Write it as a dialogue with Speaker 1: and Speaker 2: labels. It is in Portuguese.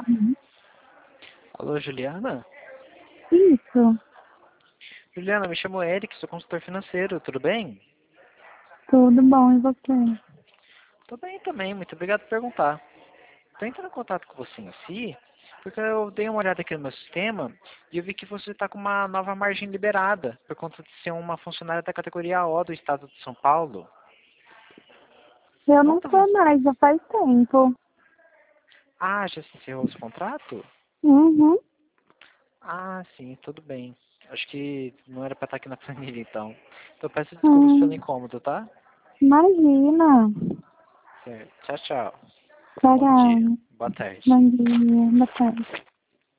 Speaker 1: Uhum.
Speaker 2: Alô, Juliana?
Speaker 1: Isso,
Speaker 2: Juliana, me chamo Eric, sou consultor financeiro, tudo bem?
Speaker 1: tudo bom, e você?
Speaker 2: Tô bem também, muito obrigado por perguntar. Tô entrando em contato com você em si, porque eu dei uma olhada aqui no meu sistema e eu vi que você está com uma nova margem liberada, por conta de ser uma funcionária da categoria O do estado de São Paulo.
Speaker 1: Eu não
Speaker 2: Conta
Speaker 1: sou
Speaker 2: você.
Speaker 1: mais, já faz tempo.
Speaker 2: Ah, já se encerrou esse contrato?
Speaker 1: Uhum.
Speaker 2: Ah, sim, tudo bem. Acho que não era pra estar aqui na planilha, então. Então peço desculpas pelo
Speaker 1: Hum,
Speaker 2: incômodo, tá?
Speaker 1: imagina.
Speaker 2: Certo. Tchau, tchau. Bom dia.
Speaker 1: Tchau.
Speaker 2: Boa tarde.
Speaker 1: Bom dia, boa tarde.